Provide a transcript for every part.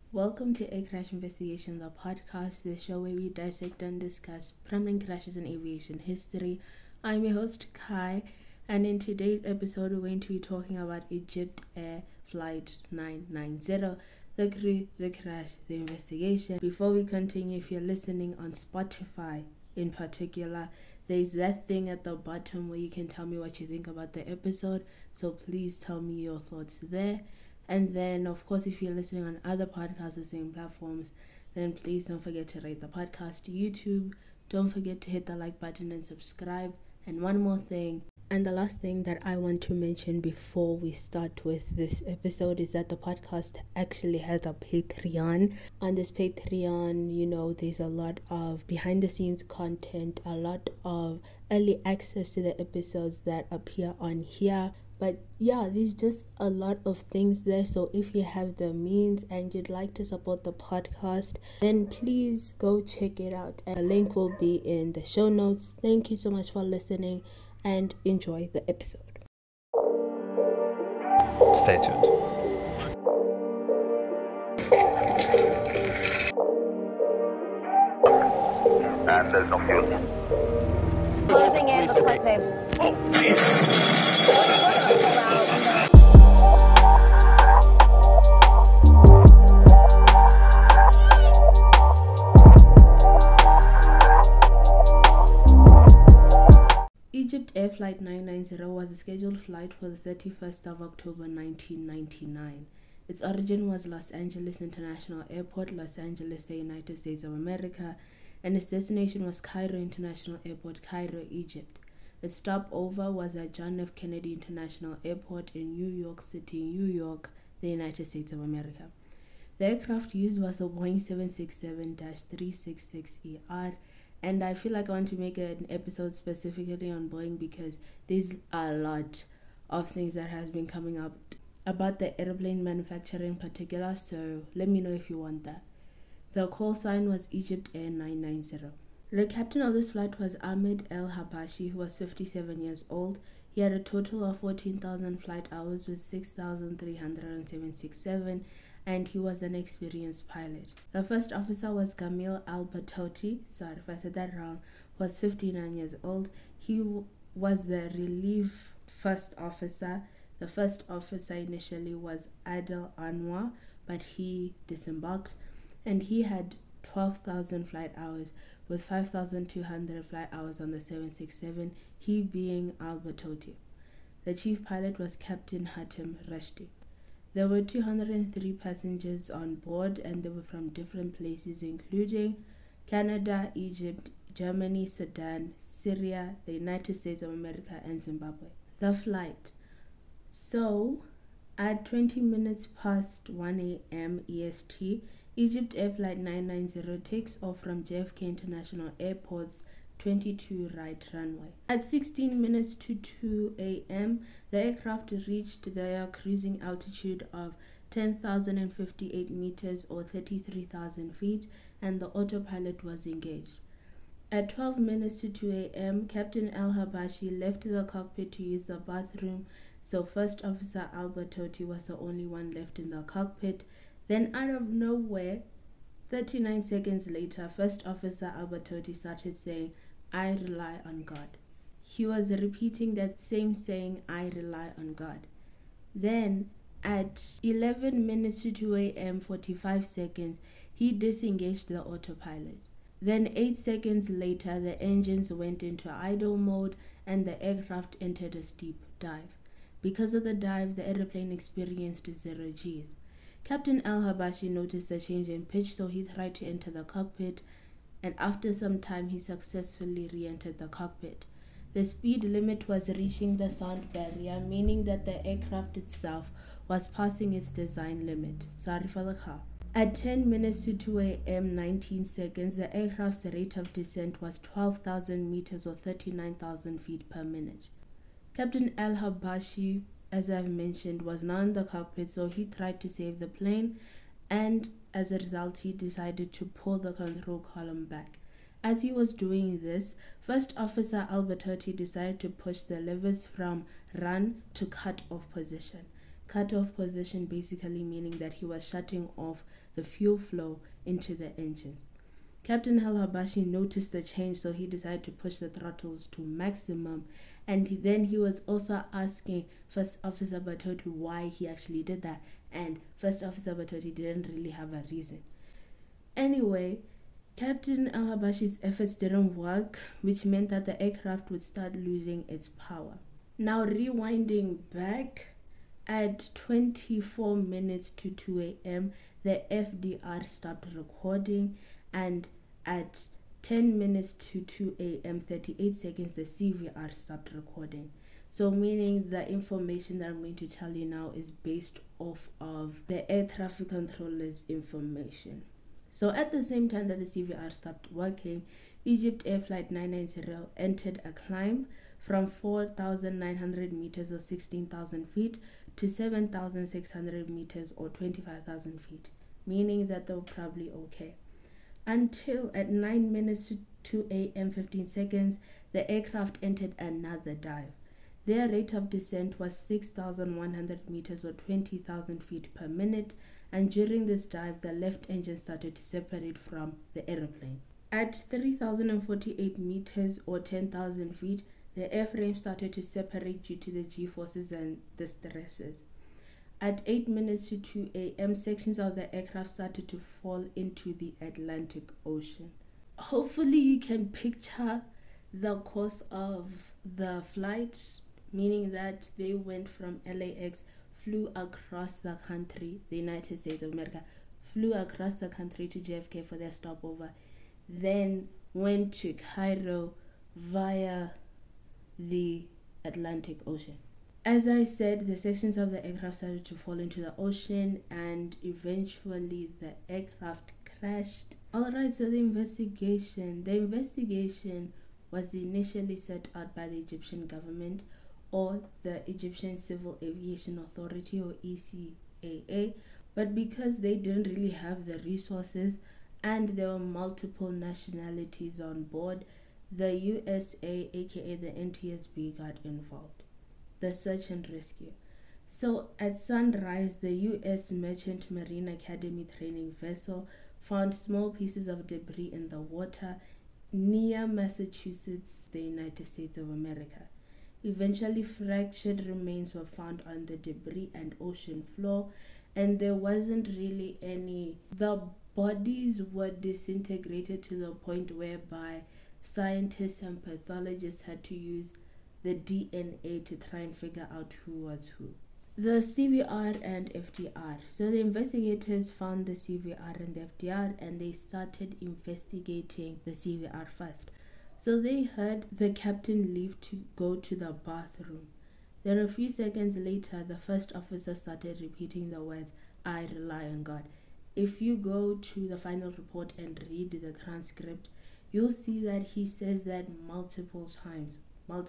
Welcome to Air Crash Investigations, a podcast, the show where we dissect and discuss prominent crashes in aviation history. I'm your host, Kai, and in today's episode, we're going to be talking about Egypt Air Flight 990, the crew, the crash, the investigation. Before we continue, if you're listening on Spotify in particular, there's that thing at the bottom where you can tell me what you think about the episode, so please tell me your thoughts there. And then, of course, if you're listening on other podcasts or same platforms, then please don't forget to rate the podcast to YouTube. Don't forget to hit the like button and subscribe. And one more thing, and the last thing that I want to mention before we start with this episode is that the podcast actually has a Patreon. On this Patreon, there's a lot of behind the scenes content, a lot of early access to the episodes that appear on here. But yeah, there's just a lot of things there. So if you have the means and you'd like to support the podcast, then please go check it out. And the link will be in the show notes. Thank you so much for listening and enjoy the episode. Stay tuned. And there's no fuel. Closing in, looks like they've... Egypt Air Flight 990 was a scheduled flight for the 31st of October 1999. Its origin was Los Angeles International Airport, Los Angeles, the United States of America, and its destination was Cairo International Airport, Cairo, Egypt. Its stopover was at John F. Kennedy International Airport in New York City, New York, the United States of America. The aircraft used was the Boeing 767-366ER, and I feel like I want to make an episode specifically on Boeing because there's a lot of things that has been coming up about the airplane manufacturer in particular, so let me know if you want that. The call sign was Egypt Air 990. The captain of this flight was Ahmed El Habashi, who was 57 years old. He had a total of 14,000 flight hours with 6,377, and he was an experienced pilot. The first officer was Gamil Al-Batouti, sorry if I said that wrong, was 59 years old. He was the relief first officer. The first officer initially was Adel Anwar, but he disembarked, and he had 12,000 flight hours with 5,200 flight hours on the 767, he being Al-Batouti. The chief pilot was Captain Hatem Rashdi. There were 203 passengers on board, and they were from different places including Canada, Egypt, Germany, Sudan, Syria, the United States of America, and Zimbabwe. The flight. So, at 20 minutes past 1 a.m. EST, Egypt Air Flight 990 takes off from JFK International Airport's 22 right runway. At 16 minutes to 2 a.m., the aircraft reached their cruising altitude of 10,058 meters or 33,000 feet, and the autopilot was engaged. At 12 minutes to 2 a.m., Captain El Habashi left the cockpit to use the bathroom, so First Officer Al-Batouti was the only one left in the cockpit. Then out of nowhere, 39 seconds later, First Officer Al-Batouti started saying, "I rely on God." He was repeating that same saying, "I rely on God." Then at 11 minutes to 2 a.m. 45 seconds, he disengaged the autopilot. Then 8 seconds later, the engines went into idle mode and the aircraft entered a steep dive. Because of the dive, the airplane experienced 0 Gs. Captain El Habashi noticed a change in pitch, so he tried to enter the cockpit, and after some time he successfully re-entered the cockpit. The speed limit was reaching the sound barrier, meaning that the aircraft itself was passing its design limit. Sorry for the car. At 10 minutes to 2 a.m. 19 seconds, the aircraft's rate of descent was 12,000 meters or 39,000 feet per minute. Captain El Habashi, as I've mentioned, was now in the cockpit, so he tried to save the plane, and as a result, he decided to pull the control column back. As he was doing this, First Officer Al-Batouti decided to push the levers from run to cut off position. cut off position, basically meaning that he was shutting off the fuel flow into the engines. Captain Al-Habashi noticed the change, so he decided to push the throttles to maximum, and then he was also asking First Officer Batoti why he actually did that, and First Officer Batoti didn't really have a reason. Anyway, Captain Al-Habashi's efforts didn't work, which meant that the aircraft would start losing its power. Now, rewinding back, at 24 minutes to 2 a.m., the FDR stopped recording, and at 10 minutes to 2 a.m., 38 seconds, the CVR stopped recording. So meaning the information that I'm going to tell you now is based off of the air traffic controller's information. So at the same time that the CVR stopped working, Egypt Air Flight 990 entered a climb from 4,900 meters or 16,000 feet to 7,600 meters or 25,000 feet, meaning that they were probably okay. Until at 9 minutes to 2 a.m. 15 seconds, the aircraft entered another dive. Their rate of descent was 6,100 meters or 20,000 feet per minute, and during this dive, the left engine started to separate from the aeroplane. At 3,048 meters or 10,000 feet, the airframe started to separate due to the G-forces and the stresses. At 8 minutes to 2 a.m., sections of the aircraft started to fall into the Atlantic Ocean. Hopefully you can picture the course of the flight, meaning that they went from LAX, flew across the country, the United States of America, flew across the country to JFK for their stopover, then went to Cairo via the Atlantic Ocean. As I said, the sections of the aircraft started to fall into the ocean, and eventually the aircraft crashed. Alright, so the investigation was initially set out by the Egyptian government, or the Egyptian Civil Aviation Authority, or ECAA, but because they didn't really have the resources and there were multiple nationalities on board, the USA, aka the NTSB, got involved. The search and rescue. So at sunrise, the U.S. Merchant Marine Academy training vessel found small pieces of debris in the water near Massachusetts, the United States of America. Eventually, fractured remains were found on the debris and ocean floor, and there wasn't really any. The bodies were disintegrated to the point whereby scientists and pathologists had to use the DNA to try and figure out who was who. The CVR and FDR. So the investigators found the CVR and the FDR, and they started investigating the CVR first. So they heard the captain leave to go to the bathroom. Then a few seconds later, the first officer started repeating the words, "I rely on God." If you go to the final report and read the transcript, you'll see that he says that multiple times.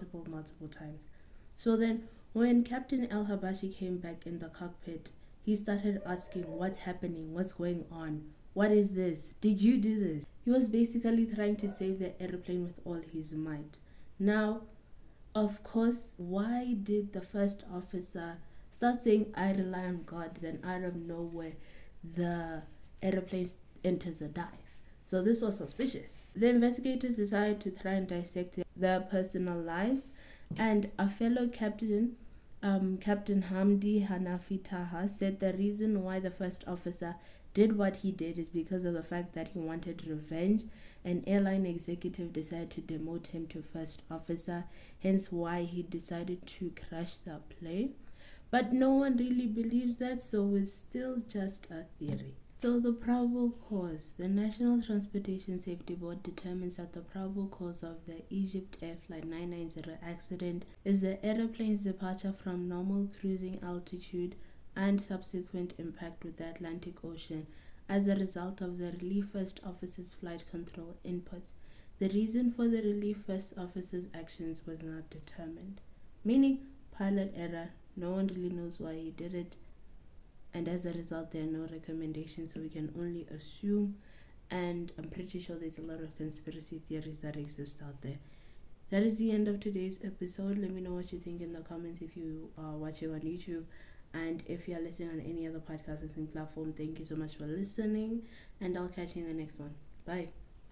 So then when Captain Al-Habashi came back in the cockpit, he started asking, what's happening, what's going on, what is this, did you do this? He was basically trying to save the airplane with all his might. Now, of course, why did the first officer start saying, "I rely on God," then out of nowhere the airplane enters a dive? So this was suspicious. The investigators decided to try and dissect their personal lives, and a fellow captain, Captain Hamdi Hanafi Taha, said the reason why the first officer did what he did is because of the fact that he wanted revenge. An airline executive decided to demote him to first officer, hence why he decided to crash the plane. But no one really believes that, so it's still just a theory. So the probable cause. The National Transportation Safety Board determines that the probable cause of the Egypt Air Flight 990 accident is the aeroplane's departure from normal cruising altitude and subsequent impact with the Atlantic Ocean as a result of the Relief First Officer's flight control inputs. The reason for the Relief First Officer's actions was not determined, meaning pilot error. No one really knows why he did it, and as a result there are no recommendations, so we can only assume, and I'm pretty sure there's a lot of conspiracy theories that exist out there. That is the end of today's episode. Let me know what you think in the comments if you are watching on YouTube. And if you're listening on any other podcast listening platform, thank you so much for listening, and I'll catch you in the next one. Bye.